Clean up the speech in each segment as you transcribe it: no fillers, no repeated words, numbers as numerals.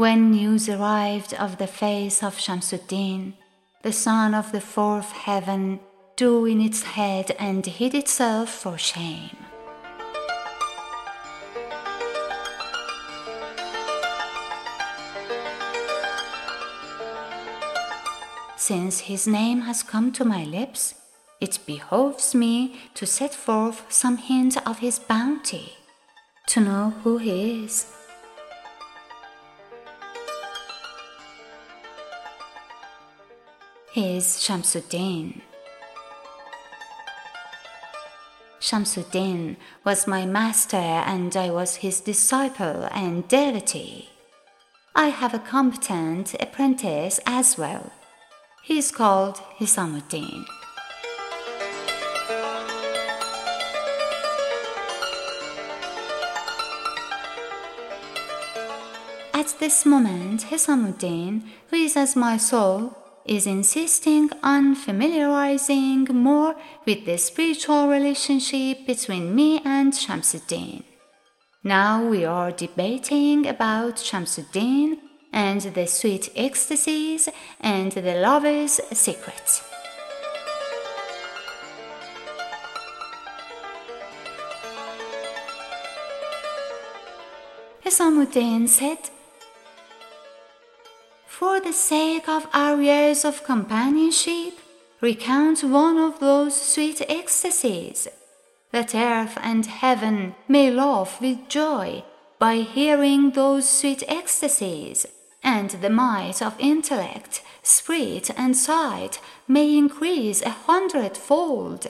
When news arrived of the face of Shamsuddin, the son of the fourth heaven drew in its head and hid itself for shame. Since his name has come to my lips, it behoves me to set forth some hint of his bounty, to know who he is. He is Shamsuddin. Shamsuddin was my master and I was his disciple and devotee. I have a competent apprentice as well. He is called Hisamuddin. At this moment, Hisamuddin, who is as my soul, is insisting on familiarizing more with the spiritual relationship between me and Shamsuddin. Now we are debating about Shamsuddin and the sweet ecstasies and the lover's secrets. Hisamuddin said, "For the sake of our years of companionship, recount one of those sweet ecstasies, that earth and heaven may laugh with joy by hearing those sweet ecstasies, and the might of intellect, spirit, and sight may increase 100-fold."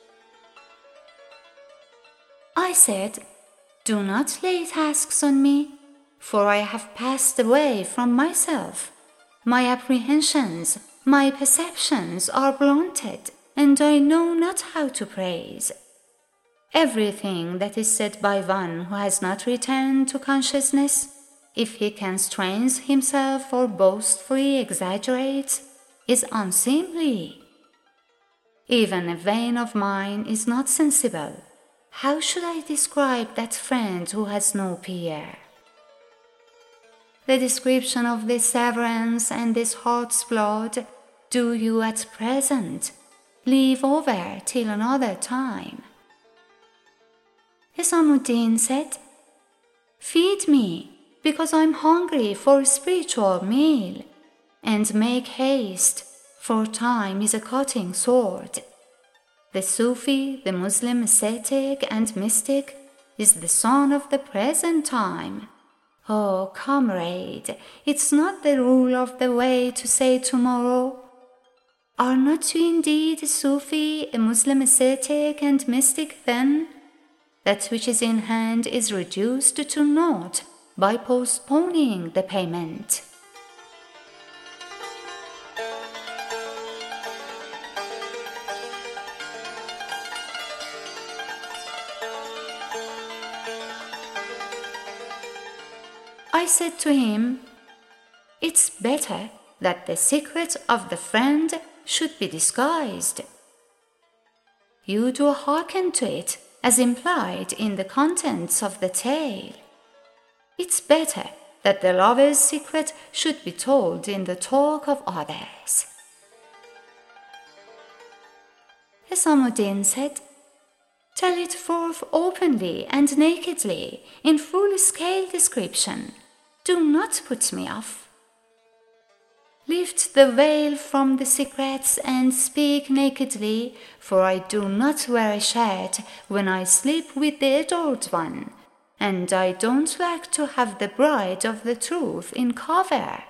I said, "Do not lay tasks on me, for I have passed away from myself. My apprehensions, my perceptions are blunted, and I know not how to praise. Everything that is said by one who has not returned to consciousness, if he constrains himself or boastfully exaggerates, is unseemly. Even a vein of mine is not sensible. How should I describe that friend who has no peer? The description of this severance and this heart's blood do you at present leave over till another time." Hisamuddin said, "Feed me, because I'm hungry for a spiritual meal, and make haste, for time is a cutting sword. The Sufi, the Muslim ascetic and mystic, is the son of the present time. Oh, comrade, it's not the rule of the way to say tomorrow. Are not you indeed a Sufi, a Muslim ascetic and mystic then? That which is in hand is reduced to naught by postponing the payment." I said to him, "It's better that the secret of the friend should be disguised. You do hearken to it as implied in the contents of the tale. It's better that the lover's secret should be told in the talk of others." Hisamuddin said, "Tell it forth openly and nakedly, in full-scale description. Do not put me off. Lift the veil from the secrets and speak nakedly, for I do not wear a shirt when I sleep with the adored one, and I don't like to have the bride of the truth in cover."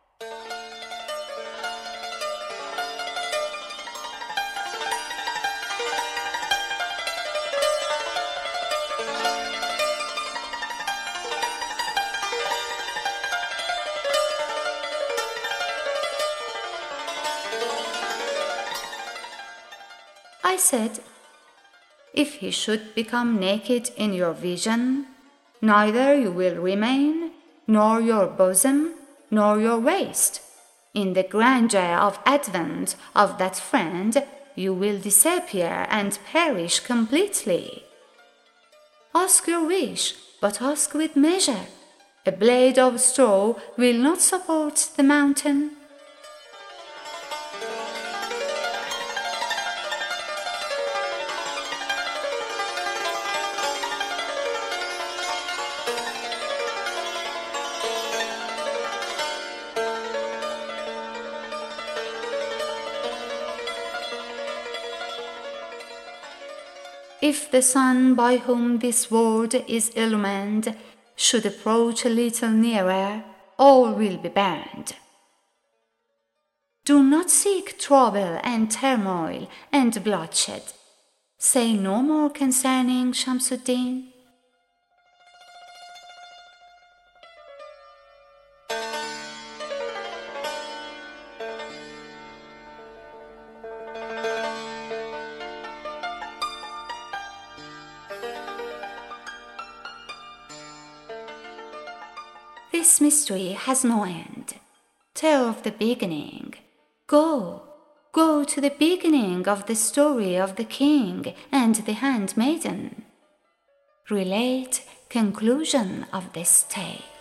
I said, "If he should become naked in your vision, neither you will remain, nor your bosom, nor your waist. In the grandeur of advent of that friend, you will disappear and perish completely. Ask your wish, but ask with measure. A blade of straw will not support the mountain. If the sun by whom this world is illumined should approach a little nearer, all will be burned. Do not seek trouble and turmoil and bloodshed. Say no more concerning Shamsuddin. This mystery has no end. Tell of the beginning. Go to the beginning of the story of the king and the handmaiden. Relate conclusion of this tale.